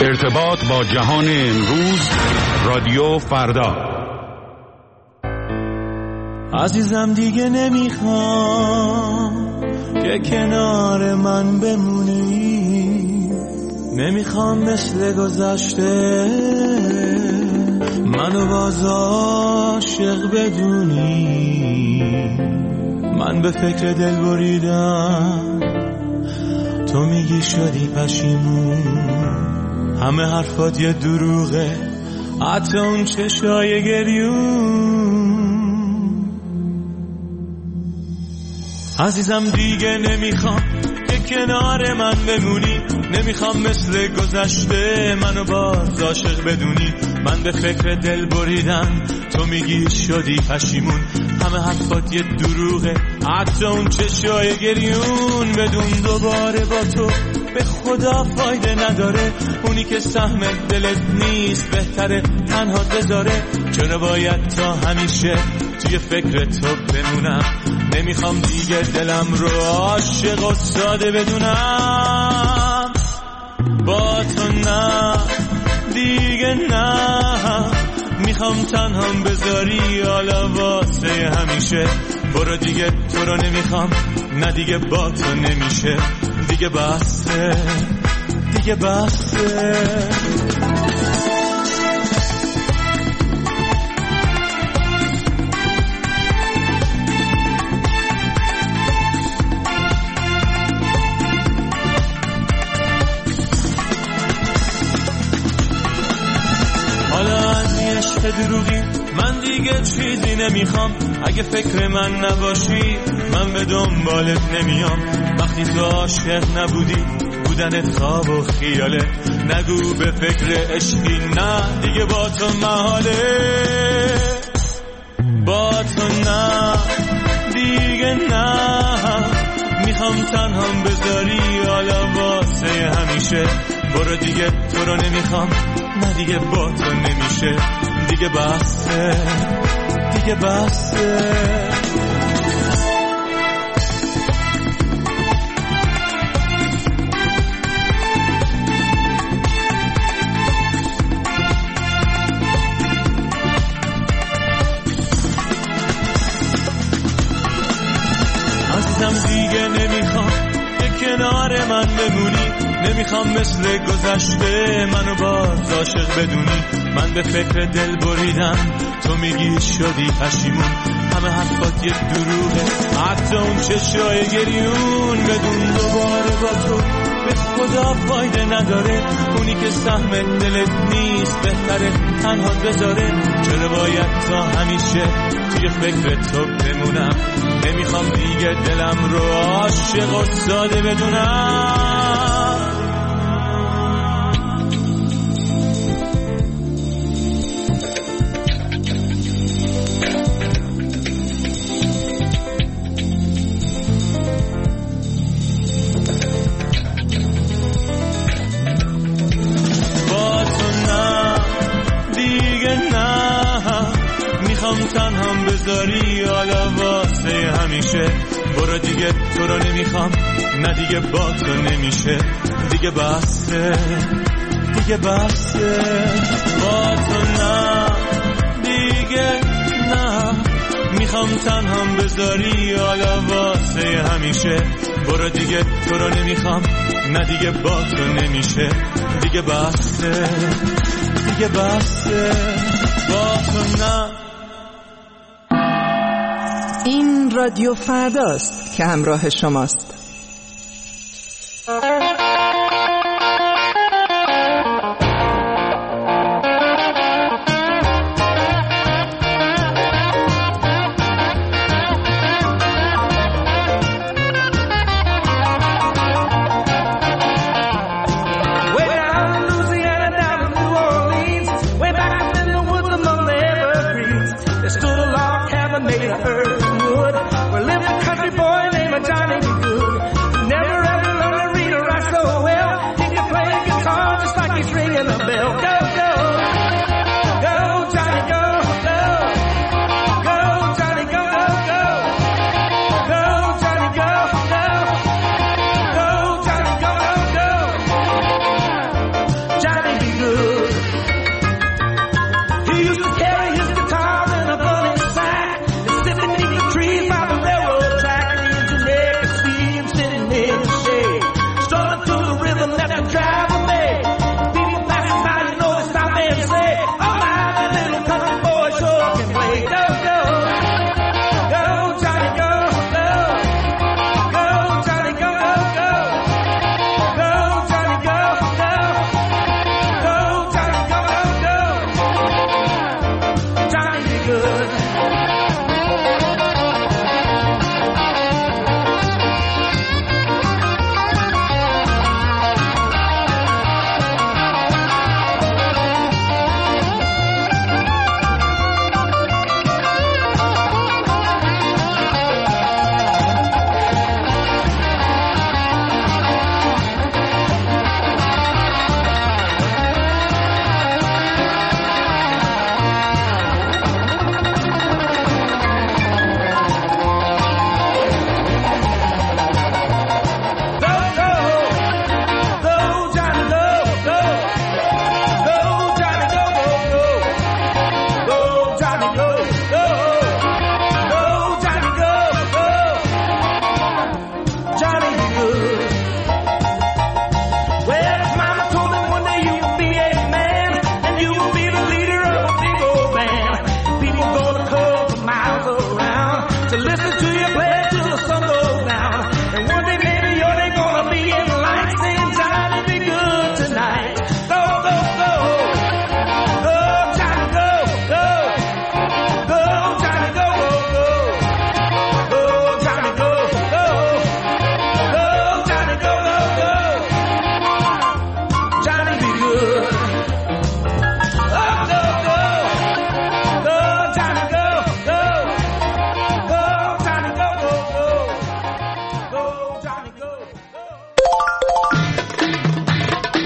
ارتباط با جهان امروز، رادیو فردا. عزیزم دیگه نمیخوام که کنار من بمونی، نمیخوام مثل گذشته منو باز عاشق بدونی. من به فکر دل بریدم، تو میگی شدی پشیمون. همه حرفات یه دروغه، حتی اون چشای گریون. عزیزم دیگه نمیخوام که کنار من بمونی، نمیخوام مثل گذشته منو باز عاشق بدونی. من به فکر دل بریدم، تو میگی شدی پشیمون. همه حرفات یه دروغه، حتی اون چشای گریون. بدون دوباره با تو به خدا فایده نداره، اونی که سهم دلت نیست بهتره تنها بذاره. چرا باید تا همیشه توی فکر تو بمونم؟ نمیخوام دیگه دلم رو عاشق و ساده بدونم. با تو نه دیگه نه، میخوام تنهام بذاری حالا واسه همیشه. برو دیگه تو رو نمیخوام، نه دیگه با تو نمیشه. دیگه بسه، دیگه بسه. دروغی من دیگه چیزی نمیخوام. اگه فکر من نباشی من به دنبالت نمیام. وقتی تو عاشق نبودی بودنت خواب و خیاله. نگو به فکر عشقی، نه دیگه با تو محاله. با تو نه دیگه نه، میخوام تنهام بذاری حالا واسه همیشه. برو دیگه تو رو نمیخوام، نه دیگه با تو نمیشه. دیگه بسه، دیگه بسه. عزیزم دیگه نمیخوام که کنار من بمونی، نمیخوام مثل گذشته منو باز عاشق بدونی. من به فکر دل بریدم، تو میگی شدی پشیمون. همه حرفات یه دروغه، حتی اون چشای گریون. بدون دوباره با تو به خدا فایده نداره، اونی که سهم دلت نیست بهتره تنها بذاره. چرا باید تا همیشه توی فکر تو بمونم؟ نمیخوام دیگه دلم رو عاشق و ساده بدونم. تنهام بذاری حالا واسه همیشه. برو دیگه تو رو نمیخوام، نه دیگه با تو نمیشه. دیگه بسه، دیگه بسه. با تو نه دیگه نه، میخوام تنهام بذاری حالا واسه همیشه. برو دیگه تو رو نمیخوام، نه دیگه با تو نمیشه. دیگه بسه، دیگه بسه. با تو نه. این رادیو فرداست که همراه شماست. Johnny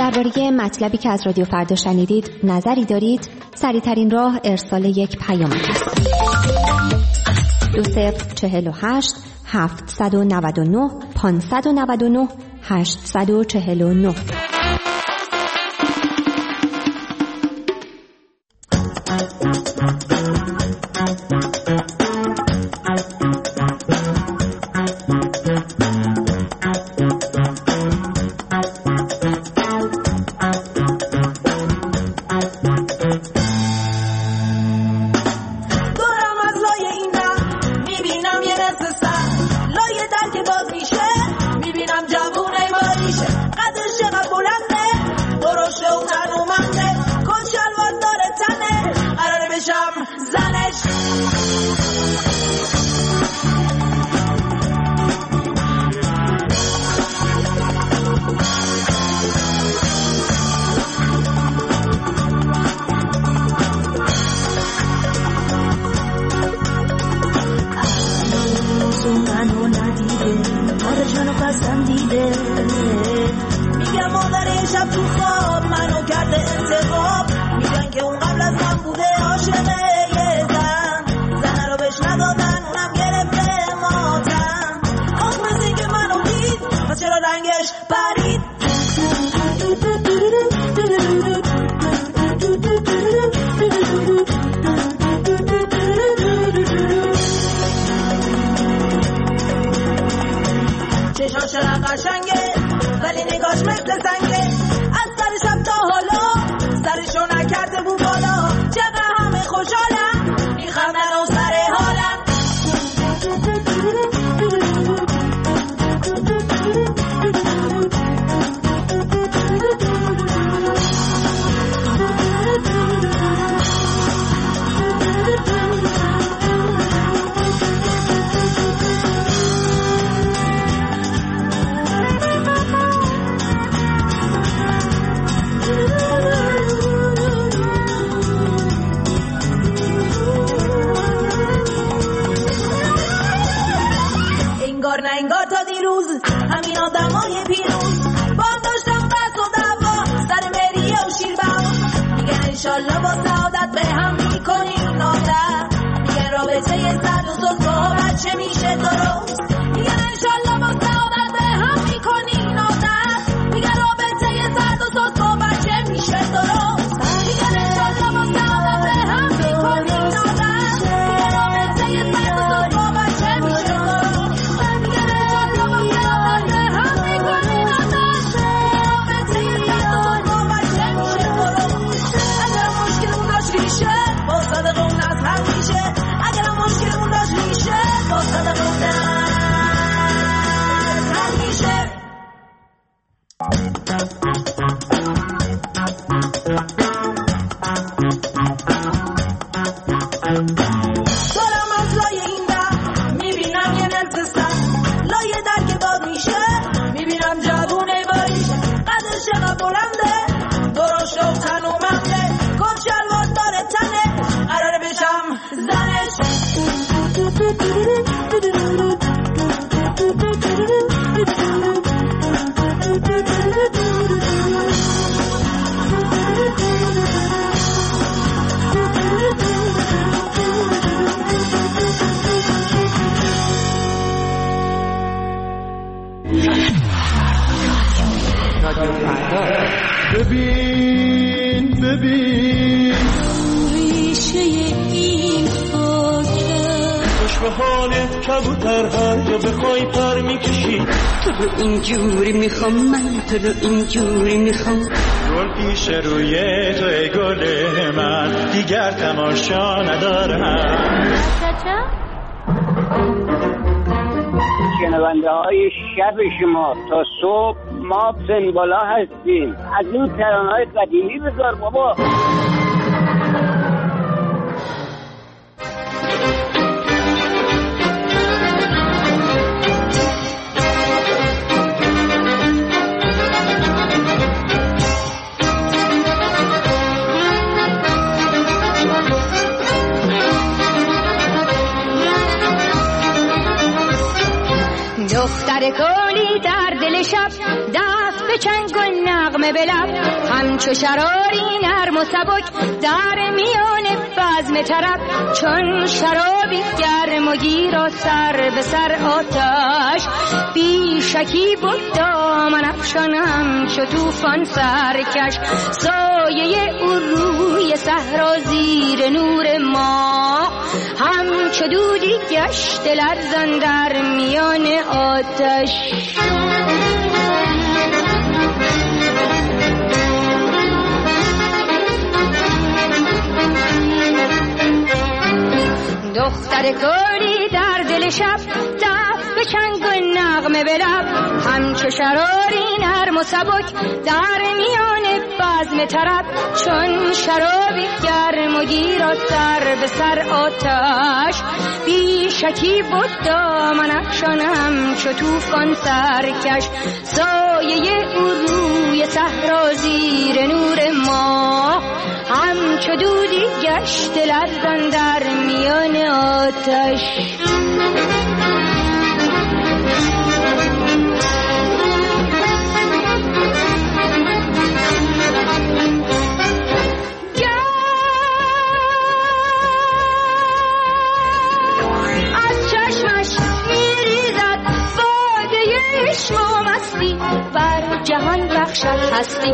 درباره مطلبی که از رادیو فردا شنیدید نظری دارید؟ سریع‌ترین راه ارسال یک پیام است. 2048 799 599 849. تو رو اینجوری میخوام گل پیش روی توی گل من دیگر تماشا ندارم. شنونده های شب شما تا صبح ما سنبالا هستیم. از این ترانه‌های قدیمی بذار بابا. دختر گلی در دل شب دست به چنگ و نغمه به لب، همچو شراری نرم و سبک در میان بزم طرب. چون شرابی گرم و گیر و سر به سر آتش، بی شکی بود دامن افشان همچو طوفان سرکش. سایه او روی صحرا زیر نور ماه، همچو دودی گشت لرزان در میان آتش. دختر گلی در دل شب، دف به چنگ و نغمه به لب، همچو شراری نرم و سبک در میان بزم طرب. چون شرابی گرم و گیر و سر به سر آتش، بی شکی بود دامن افشان همچو طوفان سرکش. سایه او روی صحرا زیر نور ماه، همچو دودی گشت لرزان در میان آتش. از چشمش میریزد باده عشق و مستی، بر جهان بخشد هستی.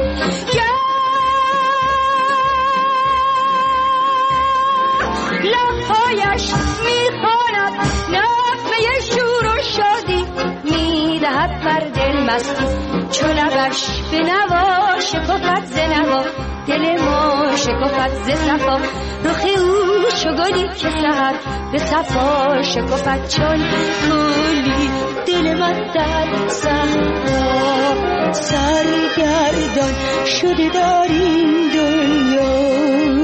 لبهایش میخواند نغمه شور و شادی، میدهد بر دل مستی. چو لبش به نوا شکفت ز نوا، دل ما شکفت ز صفا. رخ او چو گلی که سحر به صفا شکفت. چون گلی دل من در صحرا سرگردان شده در این دنیا.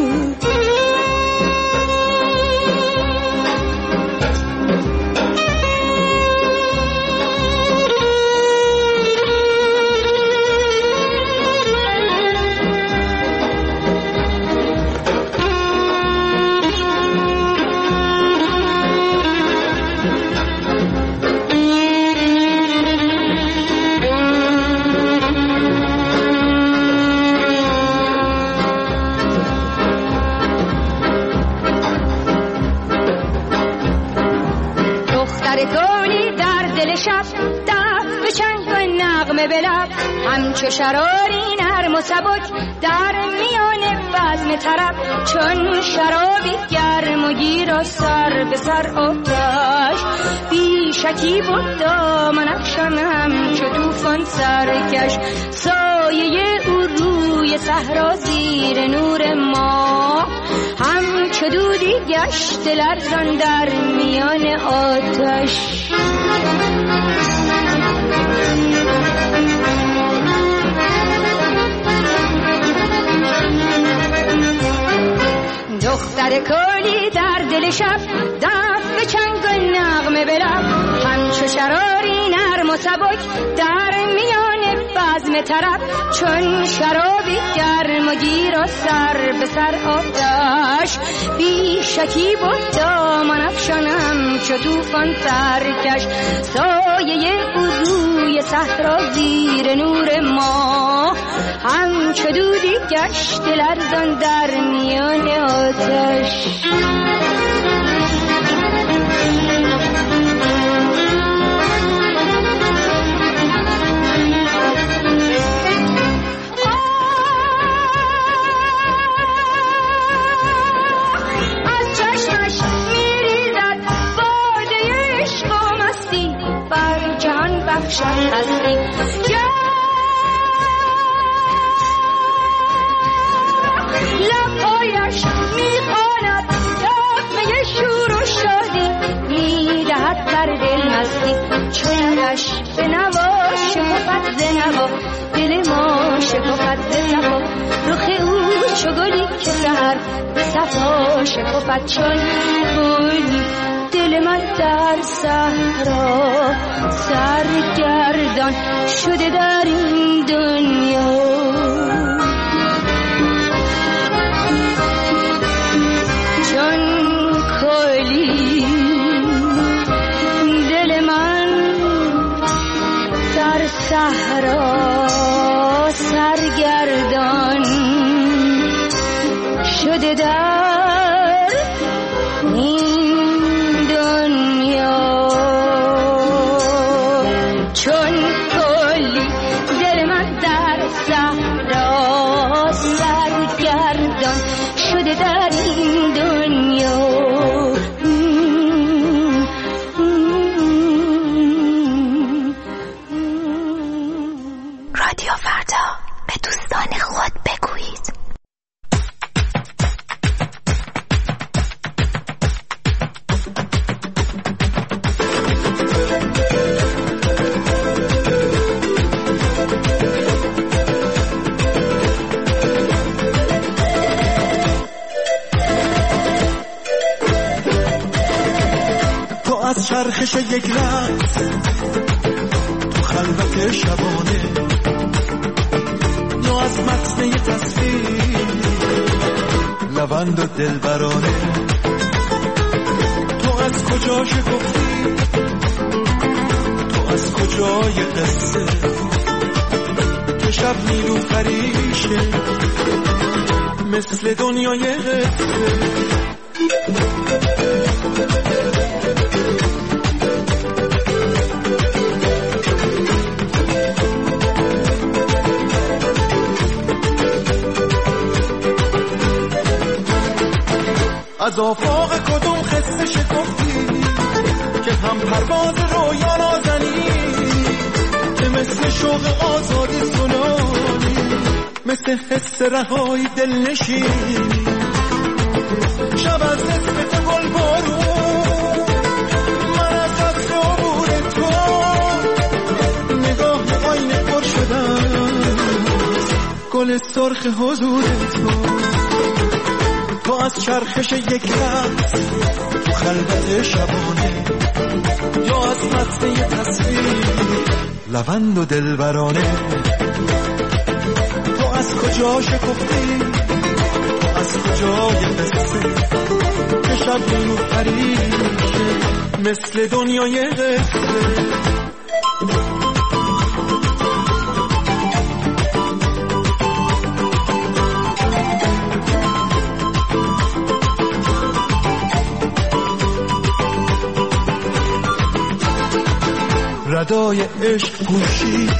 همچو شراری نرم و سبک در میان بزم طرب. چون شرابی گرم و گیر و سر به سر آتش، بی شکی بود دامن افشان همچو طوفان سرکش. سایه او روی صحرا زیر نور ماه، همچو دودی گشت لرزان در میان آتش. دختر کلی در دل شب، دف به چنگ و نغمه به لب، همچو شراری نرم و سبک در میان بزم طرب. چون شرابی گرم و گیر و سر به سر آتش، بی شکی بود دامن افشان همچو طوفان سرکش. سایه او روی صحرا زیر نور ماه، همچو دودی گشت لرزان در میان آتش. از چشمش میریزد باده عشق و مستی، بر جهان بخشد هستی. لبهایش میخواند نغمه شور و شادی، میدهد بر دل مستی. چونش به نوا شکفت ز نوا، دل ما شکفت ز صفا. رخ او چو گلی که سحر به صفا شکفت. چون گلی دل من در صحرا سرگردان شده در این دنیا. صحرا سرگردان سرگردان شده در این دنیا، چون کلی دل من در صحرا سرگردان شده در این دنیا. رادیو فردا، به دوستان خود بگویید. تو از چرخش یک رقص تو خلوت شبانه، یا از متن یه تصویر لبند و دلبرانه، تو از کجا شکفتی، تو از کجای قصه، که شب نیلو فریشه مثل دنیای قصه. از آفاق کدوم خسته شکفتی که هم پرواز رویا نازنی، که مثل شوق آزادی سنانی، مثل حس رهایی دل نشینی. شب از اسم تو گل بارون، من از قصر عبور تو، نگاه آینه پر شدن گل سرخ حضور تو. تو از چرخش یک رقص تو خلوت شبانه، یا از متن یه تصویر لبند و دلبرانه، تو از کجا شکفتی، تو از کجای قصه، که شب نیلو فریشه مثل دنیای قصه. ردای عشق پوشید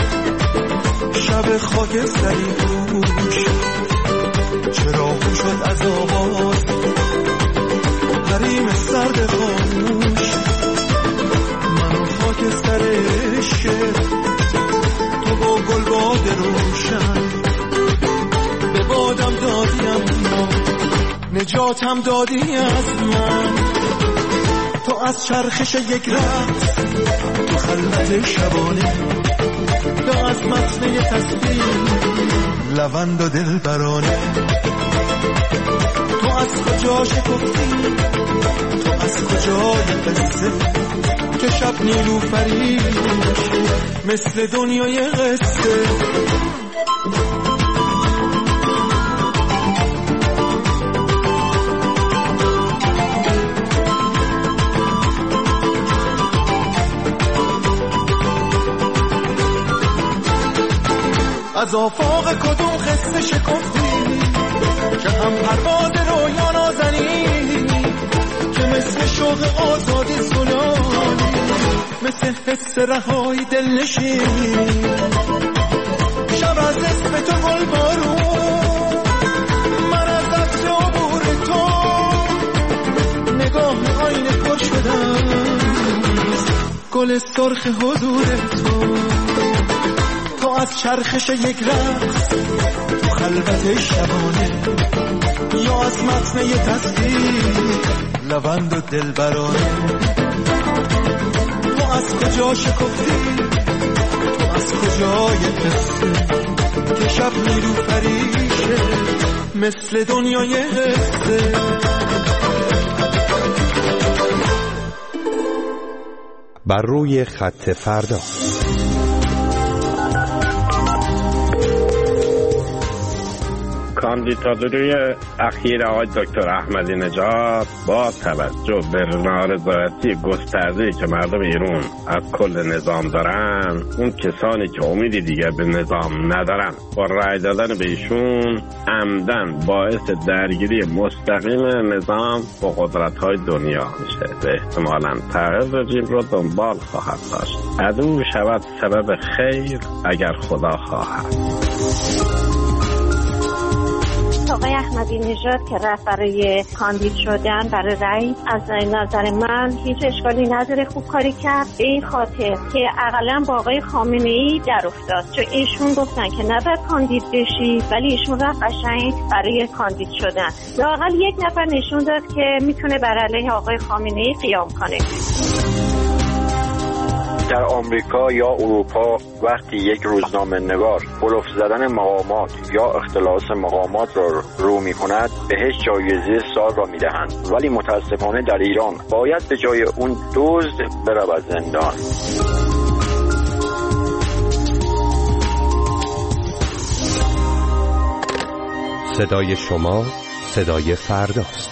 شب خاکستری پوش، چراغ شد از آواز حریم سرد خاموش. منو خاکستر عشق تو با گل باد روشن، به بادم دادیم نجاتم دادی از من. تو از چرخش یک رقص تو خلوت شبانه، یا از متن یه تصویر لبند و دلبرانه، تو از کجا شکفتی، تو از کجای قصه، که شب نیلو فریشه مثل دنیای قصه. از آفاق کدوم خسته شکفتی که هم پرواز رویا نازنی، که مثل شوق آزادی سنانی، مثل حس رهایی دل نشینی. شب از اسم تو گل بارون، من از عطر عبور تو، نگاه آینه پر شدن گل سرخ حضور تو. تو از چرخش یک رقص تو خلوت شبانه، یا از متن یه تصویر لبند و دلبرانه، تو از کجا شکفتی، تو از کجای قصه، که شب نیلو فریشه مثل دنیای قصه. بر روی خط فردا. کاندیداتوری اخیر آقای دکتر احمدی نژاد با توجه به نارضایتی گسترده‌ای که مردم ایران از کل نظام دارن، اون کسانی که امیدی دیگه به نظام ندارن با رأی دادن به ایشون عمدن باعث درگیری مستقیم نظام با قدرت‌های دنیا میشه و احتمالاً تغییر رژیم رو دنبال خواهد داشت. عدو شود سبب خیر اگر خدا خواهد. آقای احمدی نژاد که رفت برای کاندید شدن برای رأی، از نظر من هیچ اشکالی نداره، خوب کاری کرد، به این خاطر که اقلا با آقای خامنه‌ای در افتاد، چون ایشون گفتن که نباید کاندید بشی ولی ایشون رفت قشنگ برای کاندید شدن. لااقل یک نفر نشون داد که میتونه بر علیه آقای خامنه‌ای قیام کنه. در آمریکا یا اروپا وقتی یک روزنامه نگار بلوف زدن مقامات یا اختلاس مقامات را رو می کند بهش جایزه سال را می دهند، ولی متاسفانه در ایران باید به جای اون دزد برود زندان. صدای شما صدای فرداست.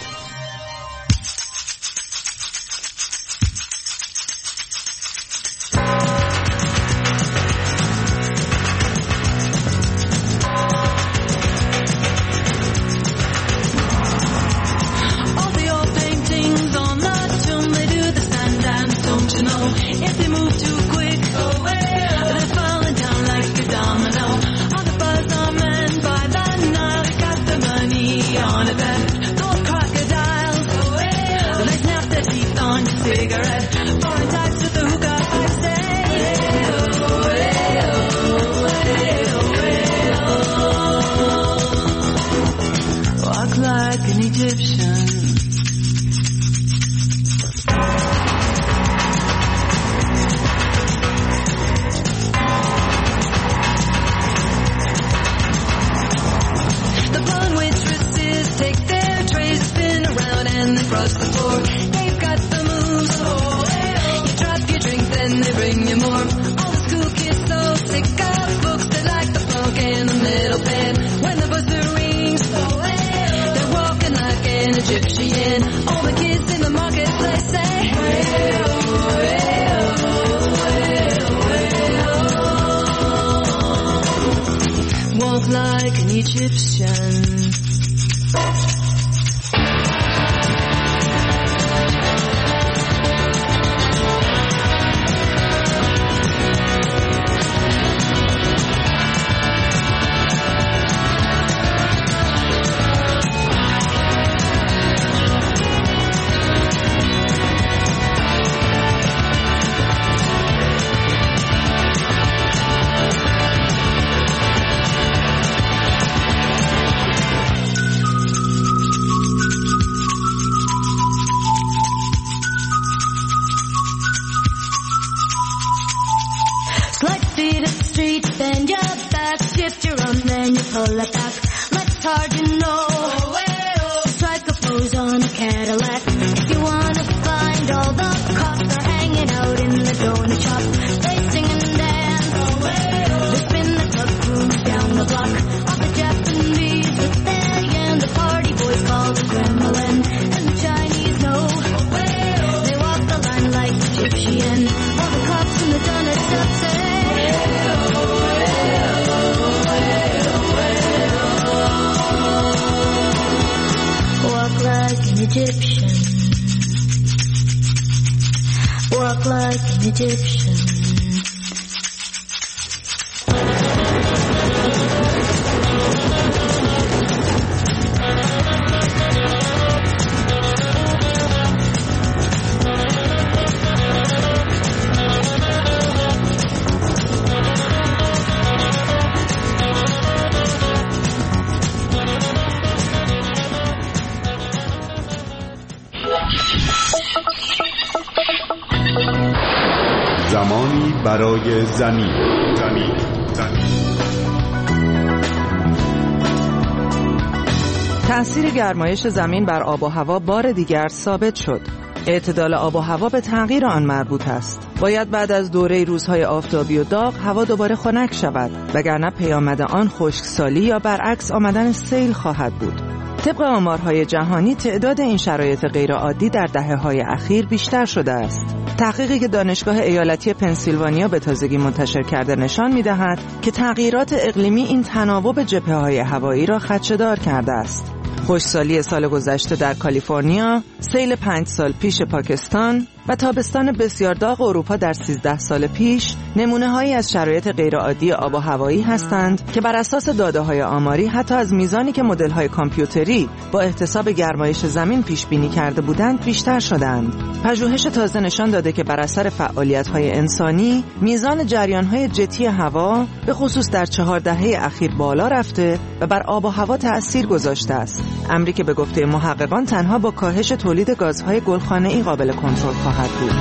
زمانی برای زمین. تأثیر گرمایش زمین بر آب و هوا بار دیگر ثابت شد. اعتدال آب و هوا به تغییر آن مربوط است. باید بعد از دوره روزهای آفتابی و داغ هوا دوباره خنک شود، وگرنه پیامد آن خشکسالی یا برعکس آمدن سیل خواهد بود. طبق آمارهای جهانی تعداد این شرایط غیرعادی در دهه‌های اخیر بیشتر شده است. تحقیقی که دانشگاه ایالتی پنسیلوانیا به تازگی منتشر کرده نشان می‌دهد که تغییرات اقلیمی این تناوب جبهه‌های هوایی را خدشه‌دار کرده است. خشکسالی سال گذشته در کالیفرنیا، سیل 5 سال پیش پاکستان و تابستان بسیار داغ اروپا در 13 سال پیش نمونه‌هایی از شرایط غیرعادی آب و هوایی هستند که بر اساس داده‌های آماری حتی از میزانی که مدل‌های کامپیوتری با احتساب گرمایش زمین پیش بینی کرده بودند بیشتر شدند. پژوهش تازه نشان داده که بر اثر فعالیت‌های انسانی میزان جریان‌های جتی هوا به خصوص در 4 دهه اخیر بالا رفته و بر آب و هوا تأثیر گذاشته است. امری که به گفته محققان تنها با کاهش تولید گازهای گلخانه‌ای قابل کنترل خواهد بود.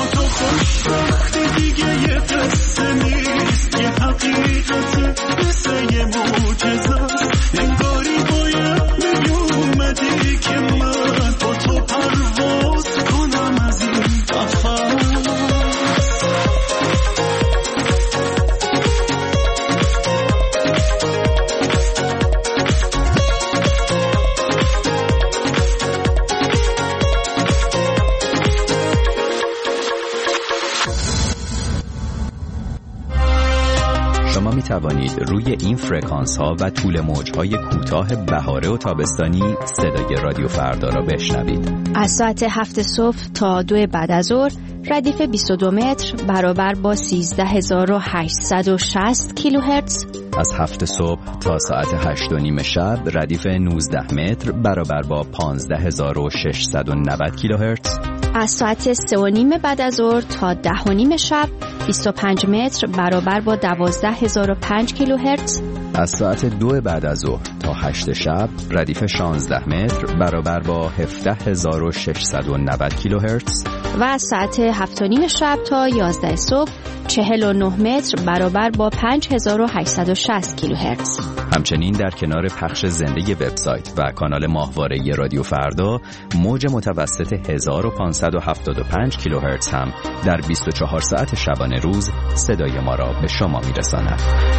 وقتی دیگه یه قصه نیست، یه حقیقته مثل توانید روی این فرکانس ها و طول موج های کوتاه بهاره و تابستانی صدای رادیو فردا را بشنوید. از ساعت 7 صبح تا 2 بعد از ظهر ردیف 22 متر برابر با 13860 کیلوهرتز. از 7 صبح تا ساعت 8:30 شب ردیف 19 متر برابر با 15690 کیلوهرتز. از ساعت 3:30 بعد از ظهر تا 10:30 شب 25 متر برابر با 12005 کیلوهرتز. از ساعت 2 بعد از ظهر تا 8 شب ردیف 16 متر برابر با 17690 کیلوهرتز. و از ساعت 7:30 شب تا 11 صبح 49 متر برابر با 5860 کیلوهرتز. همچنین در کنار پخش زنده وبسایت و کانال ماهواره رادیو فردا، موج متوسط 1575 کیلوهرتز هم در 24 ساعت شبانه روز صدای ما را به شما میرساند.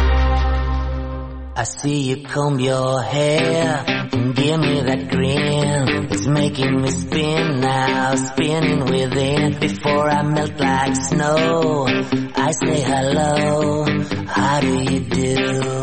I see you comb your hair and give me that grin. It's making me spin now, spinning within. Before I melt like snow, I say hello, how do you do?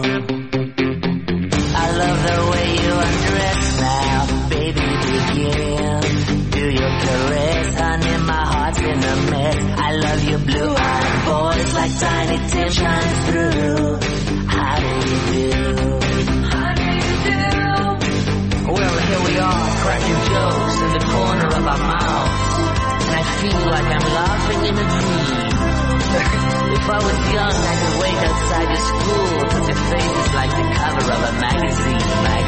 I love the way you undress now, baby begin. Do your caress, honey, my heart's in a mess. I love your blue-eyed voice like Tiny Tim shining through. How do you do? How do you do? Well, here we are, cracking jokes in the corner of our mouths, and I feel like I'm laughing in a dream. If I was young, I could wait outside your school, put your faces like the cover of a magazine.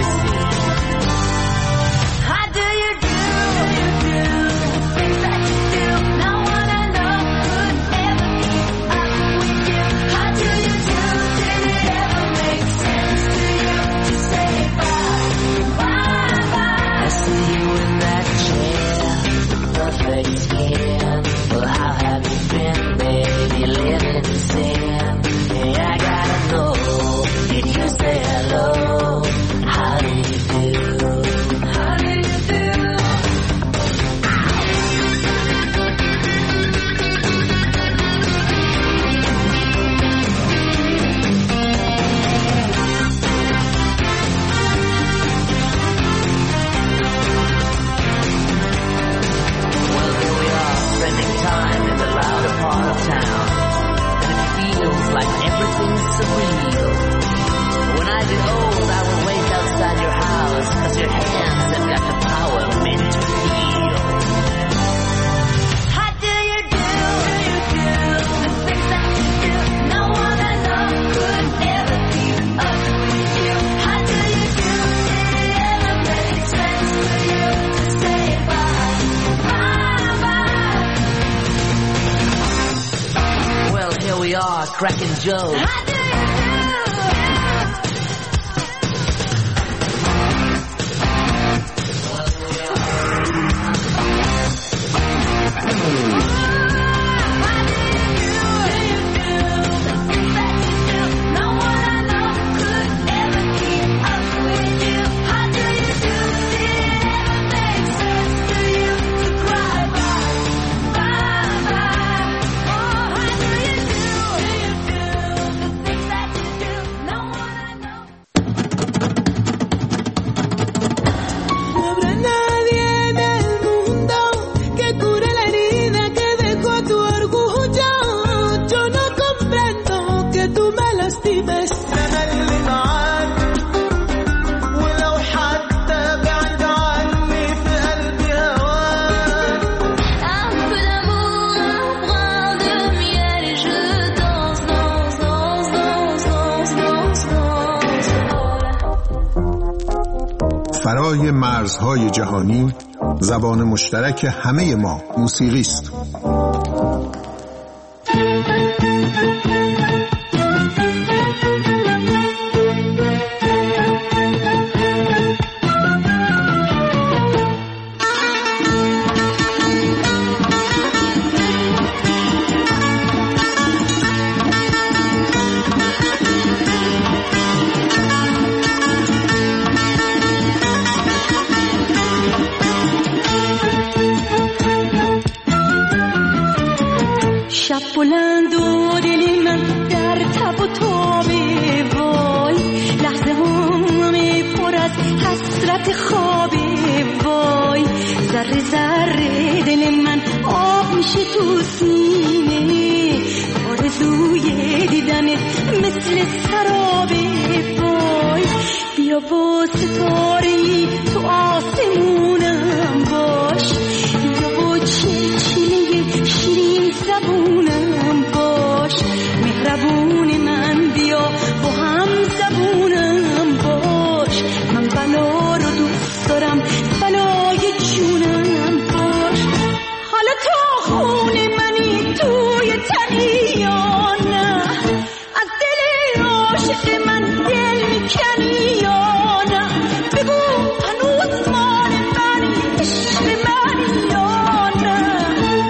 How do you do? Things that you do, no one I know could ever keep up with you. How do you do? Did it ever make sense to you to say bye, bye, bye? I see you in that chair, perfect skin. Well, how have you been, baby, living in sin? Hey, I gotta know, did you say hello? How do you do? How do you do? Time in the louder part of town, and it feels like everything's surreal. When I get old, I will wait outside your house, 'cause your hands have got the power meant to heal. How do you do? The things that you do, no one I know could ever keep up with you. How do you do? Did it ever make sense to you to say bye, bye, bye? Well, here we are, cracking jokes. How do you فرای مرزهای جهانی، زبان مشترک همه ما موسیقی است. بلند و دل من در تب و تابه حسرت خوابه وای ذره ذره دل من آب میشه تو سینه آرزوی دیدنت مثل سرابه وای بیا با ستاره‌ای تو آسمونم باش بیا با چلچله شیرین زبونم باش مهربون من بیا با هم زبونم باش من بلا رو دوست دارم بلای جونم باش حالا تو خون منی توی تنی یا نه از دل عاشق من دل میکنی یا نه بگو هنوز مال منی عشق منی یا نه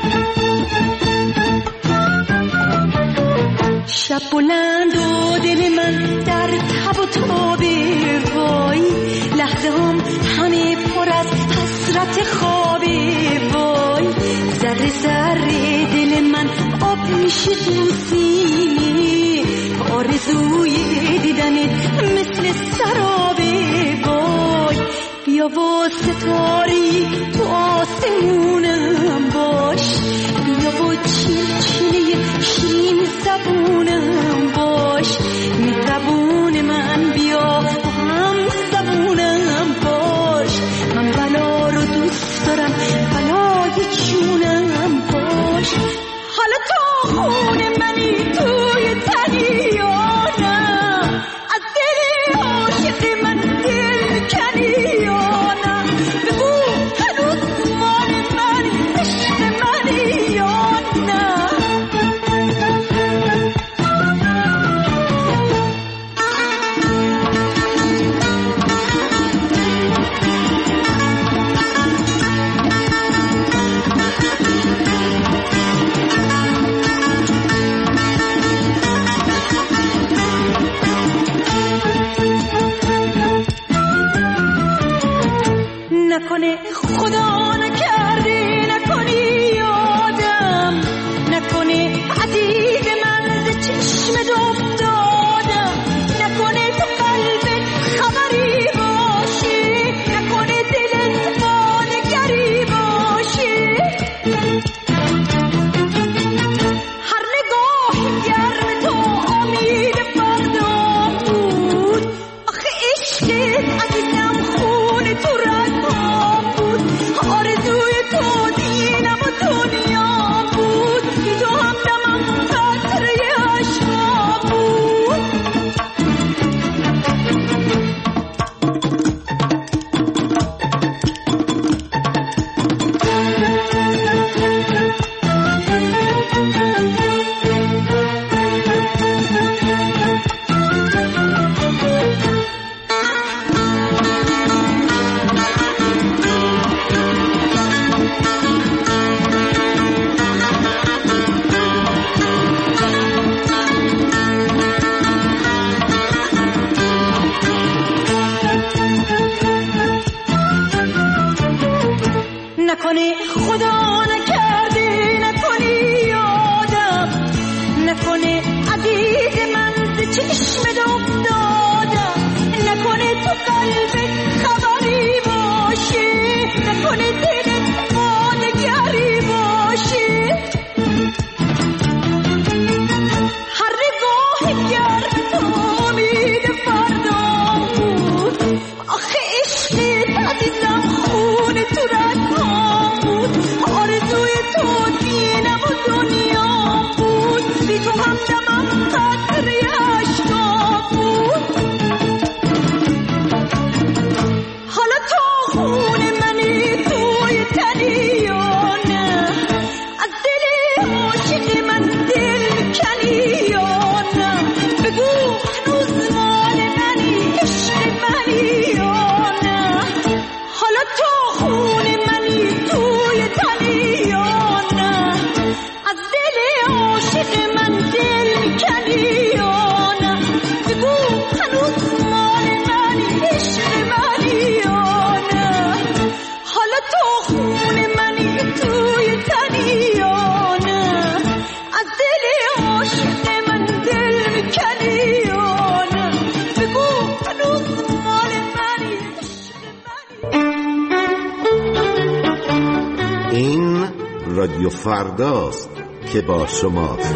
شب بلند و دل من در تب و تابه وای لحظه هم همه پر از حسرت خوابه وای ذره ذره دل من آب میشه تو سینه آرزوی دیدنت مثل سرابه وای بیا با ستاری تو آسمونم باش بیا با چلچله شیرین زبونم باش مهربون من بیا با هم زبونم باش من بلا رو دوست دارم بلای جونم باش حالا تو خون منی توی تنی یا نه از دل عاشق من دل کنی یا نه بگو هنوز مال منی عشق منی یا نه نکنه خدا نکرده نکنی یادم نکنه عزیز من ز چشمت افتادم نکنه تو قلبت خبری باشه نکنه دلت با نگری باشه هر نگاه گرم تو امید فردا بود آخه عشقت عزیزم خون تو آرزوی تو دینم و دنیا بود بی تو همدمم قطره عشقا بود نکنه خدا نکرده نکنی یادم نکنه عزیز من ز چشمت افتادم نکنه تو قلبت خبری باشه نکنه دلت با نگری باشه هر نگاه گرم تو امید فردا بود آخه عشقت عزیزم خون تو رگام بود آرزوی رادیو فرداست که با شماست.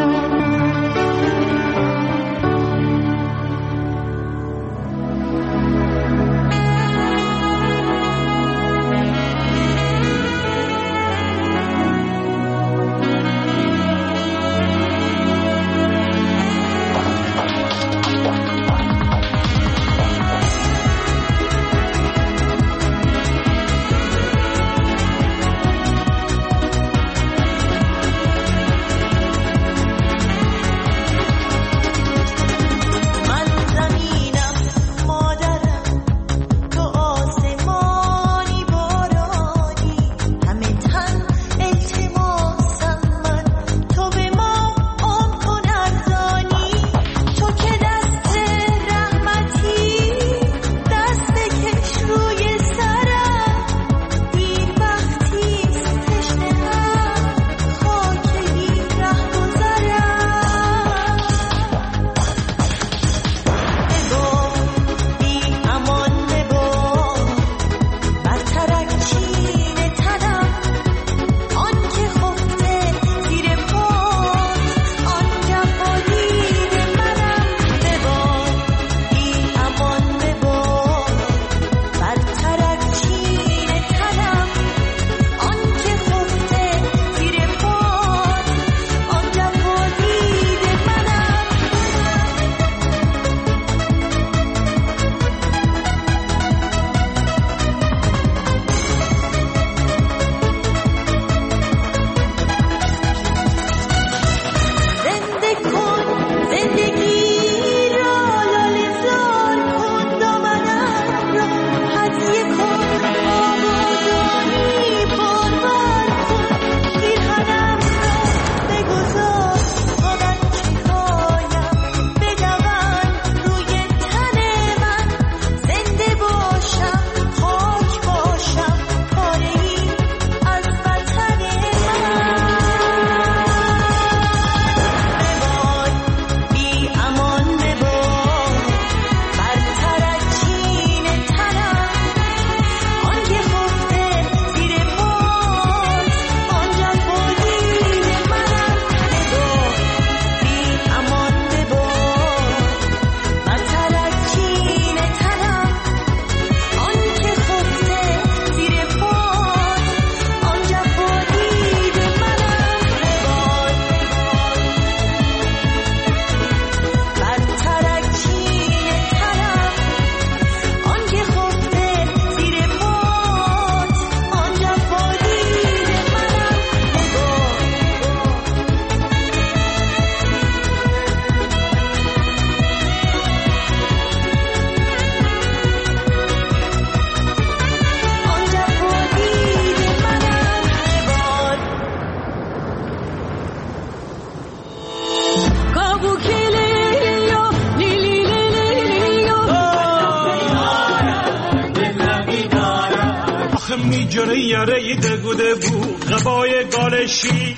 میجره دگوده بو غبای گالشی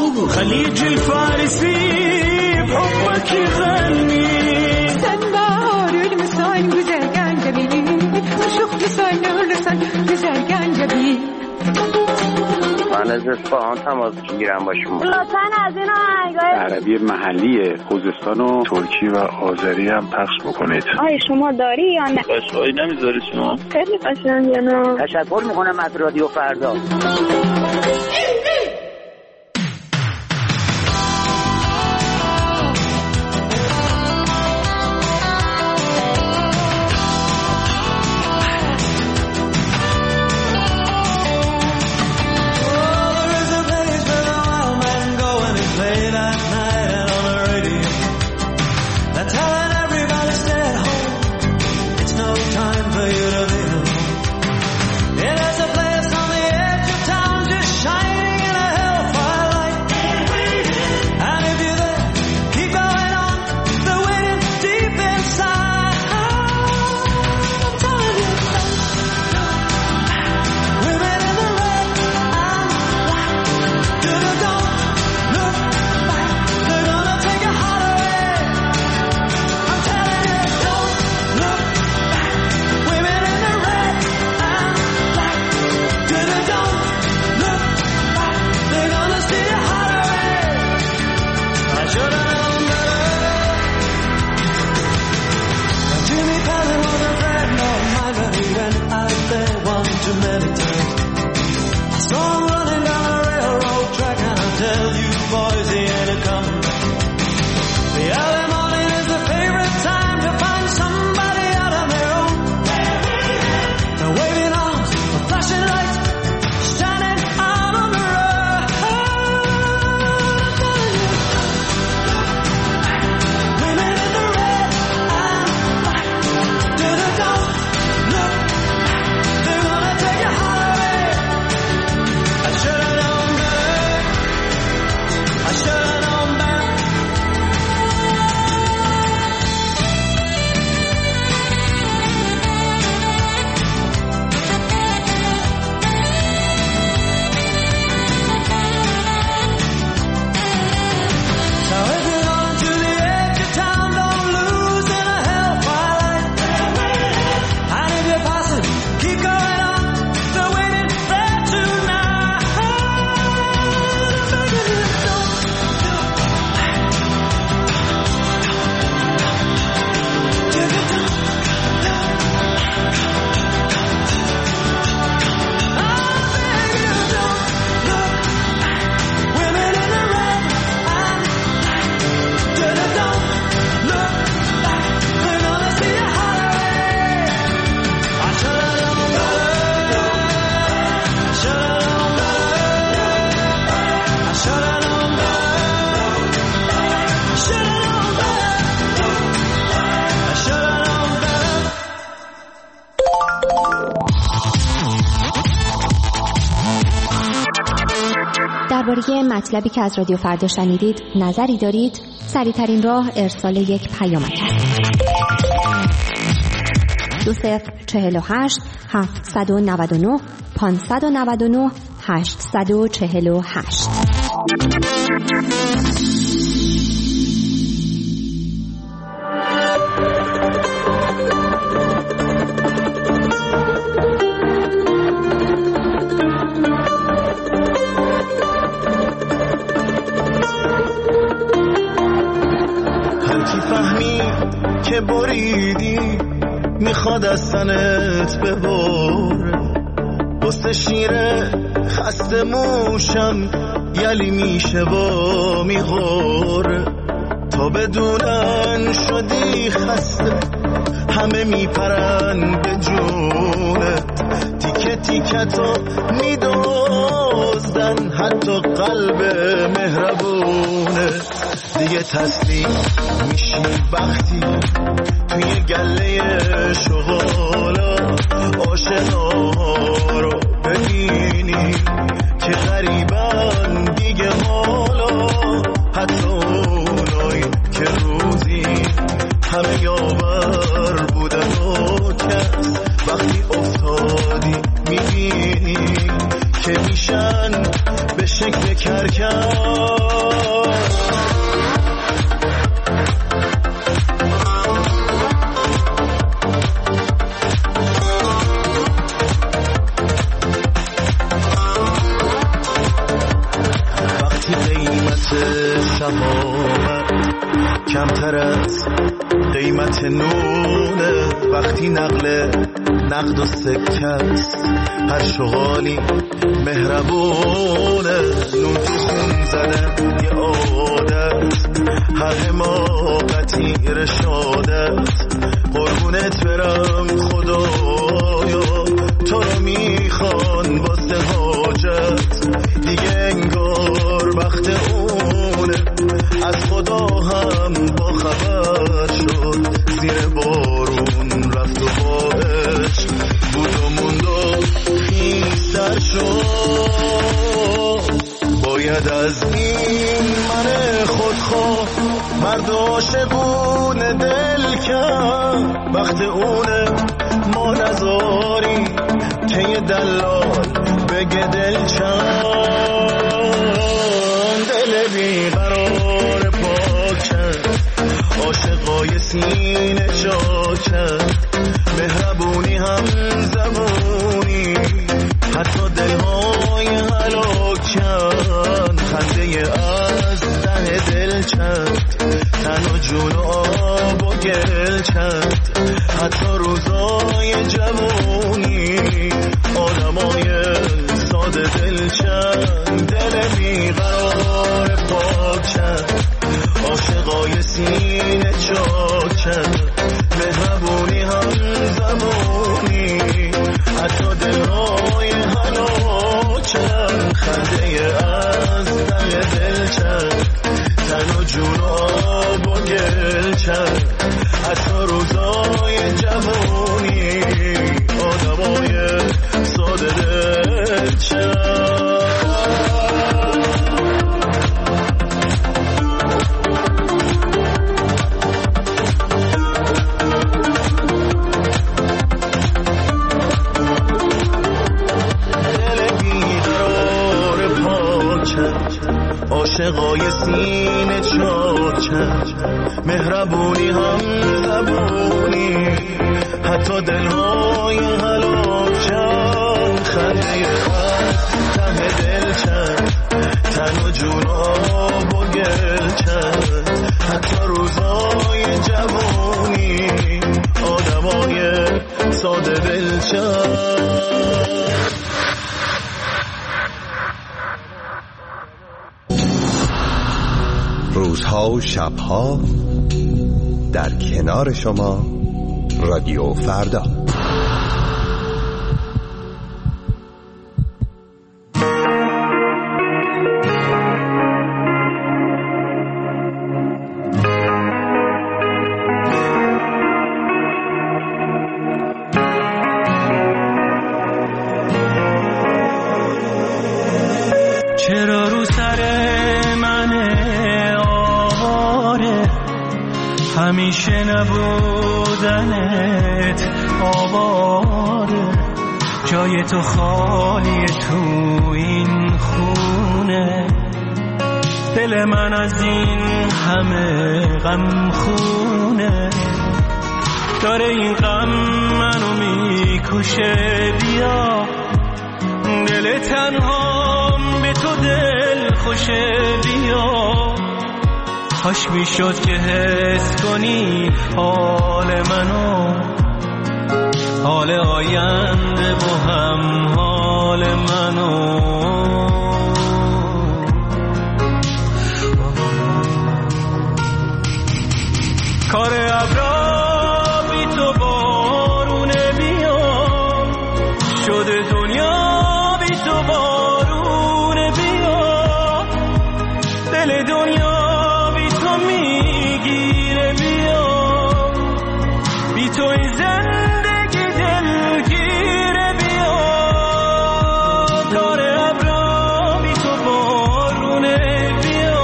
خلیج الفارسی بحبك يغني سنبار المسان güzel جميل وشوف لسان لسان güzel جميل من از اصفهان تماس میگیرم با شما. لطفاً از این آهنگای عربی محلی خوزستان و ترکی و آذری هم پخش بکنید. آیا شما داری یا نه؟ قشایی نمیذاری شما؟ خیلی قشنگه نه. تشکر میکنم از رادیو فردا. Shine درباره مطلبی که از رادیو فردا شنیدید نظری دارید؟ سریع‌ترین راه ارسال یک پیامک است. 2048 799 599 848. که بریدی میخواد از تنت ببره، بسته شیره خسته موشم یلی میشه با میغوره، تا بدونن شدی خسته همه میپرن به جونت، تیکه تیکه تو میدوزدن حتی قلب مهربونت، دیگه تسلیم میشی وقتی توی گله شغالا عاشق‌ها رو ببینی که غریبن دیگه حالا، حتی اونایی که روزی همه یاور بودن و کس وقتی افتادی میبینی که میشن به شکل کرکس. کمتر از قیمت نونه، وقتی نقد و سکت هر شغالی مهربونه، نون تو خون زدن یه عادت هر حماقتی رشادت، قربونت برم خدایا تو رو میخوان واسه حاجت، دیگه انگار وقت اونه از خدا هم با خبر شد، زیر بارون رفت و باش بود و موند و خیستر شد. باید از این من خودخواه مرد عاشقون دل کرد، وقت اونه ما نذاری که یه دلال بگه دل چند، دل بیقرار عاشقای سینه چاکن، مهربونی هم زبونی حتی دلهای هلاکن، خنده از ته دل چند تن و جون و آب و گل چند، حتی روزای جوونی آدمای ساده دل چند، دل بیقرار پاک چند عاشقای سینه چاکن، مهربونی هم زبونی حتی دلهای هلاکن، خنده از ته دل چند تن و جون و آب و گل چند، حتی روزای جوونی آدمای ساده دل چند. عاشقای سینه چاکن، مهربونی هم زبونی حتی دلهای هلاکن، خنده از ته دل چند تن و جون آب و گل چند، حتی روزای جوونی آدمای ساده دل چند. روزها و شبها در کنار شما رادیو فردا. چرا رو همیشه نبودنت آواره، جای تو خالیه تو این خونه، دل من از این همه غم خونه، داره این غم منو میکشه. بیا دل تنهام به تو دل خوشه، بیا کاش میشد که حس کنی حال منو، حال آینده با هم حال منو. کار ابرا بی تو بارونه، بیا شده دنیا بی تو بارونه، بیا دل دنیا بی تو میگیره، بیا بی تو این زندگی دلگیره، بیا کار ابرا بی تو بارونه، بیا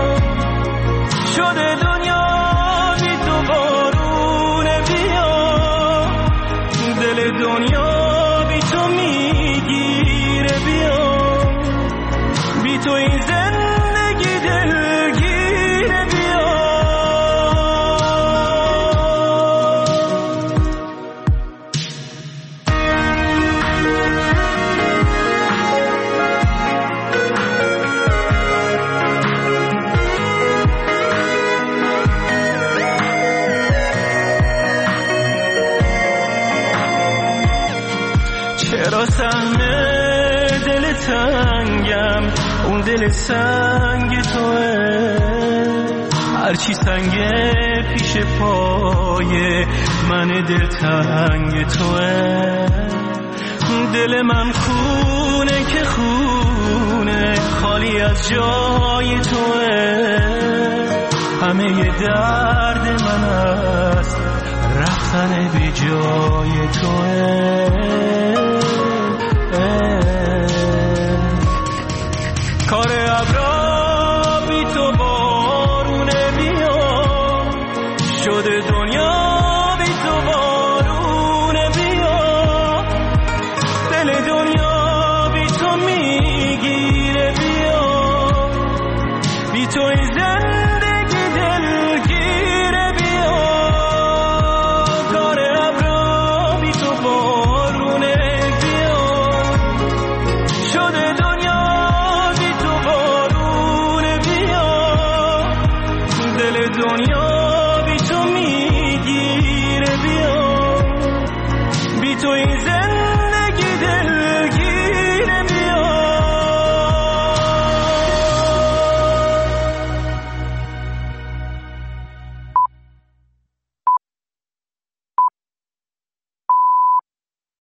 شده دنیا بی تو بارونه، بیا دل دنیا بی تو میگیره، بیا بی تو این زندگی دلگیره، بیا. چرا سهم دل تنگم اون دل سنگ توه، هرچی سنگه پیش پای من دل تنگ توه، دل من خونه که خونه خالی از جای توه، همه درد من است رفتن بی جای توه. کار ابرا بی تو بارونه، بیا شده دنیا بی تو بارونه، بیا دل دنیا بی تو میگیره، بیا بی تو این زندگی دلگیره، بیا کار ابرا بی تو بارونه، بیا شده دنیا بی تو بارونه، بیا دل دنیا بی تو میگیره، بیا بی تو این زندگی